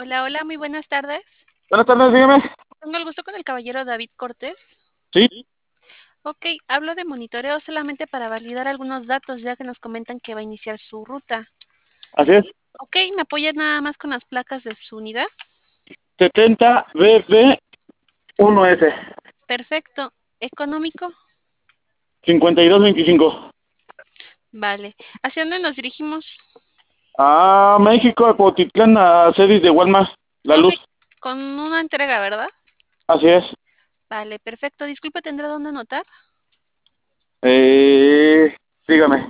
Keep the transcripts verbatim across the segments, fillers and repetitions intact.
Hola, hola, muy buenas tardes. Buenas tardes, dígame. Tengo el gusto con el caballero David Cortés. Sí, Ok, hablo de monitoreo solamente para validar algunos datos, ya que nos comentan que va a iniciar su ruta. así es. Ok, ¿me apoya nada más con las placas de su unidad? setenta B B uno S. Perfecto. ¿Económico? cincuenta y dos veinticinco. Vale. ¿Hacia dónde nos dirigimos? Ah, México, Apotitlán, a Cedis de Walmart. La Ok, Luz. con una entrega, ¿verdad? Así es. Vale, perfecto. Disculpe, ¿tendrá dónde anotar? Eh, dígame.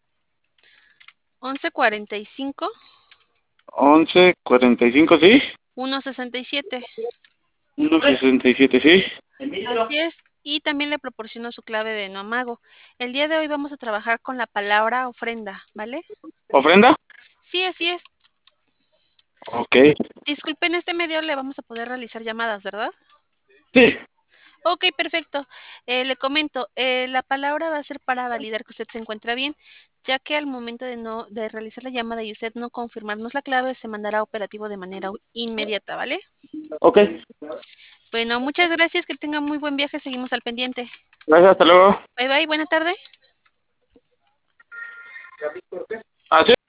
Once cuarenta y cinco, once cuarenta y cinco, ¿sí? uno sesenta y siete. uno sesenta y siete, ¿sí? Así es. Y también le proporciono su clave de no amago. El día de hoy vamos a trabajar con la palabra ofrenda, ¿vale? ¿Ofrenda? Sí, así es. Ok. Disculpe, en este medio le vamos a poder realizar llamadas, ¿verdad? Sí. Ok, perfecto. Eh, le comento, eh, la palabra va a ser para validar que usted se encuentra bien, ya que al momento de no de realizar la llamada y usted no confirmarnos la clave, se mandará operativo de manera inmediata, ¿vale? Ok. Bueno, muchas gracias, que tenga muy buen viaje, seguimos al pendiente. Gracias, hasta luego. Bye bye, buena tarde. Así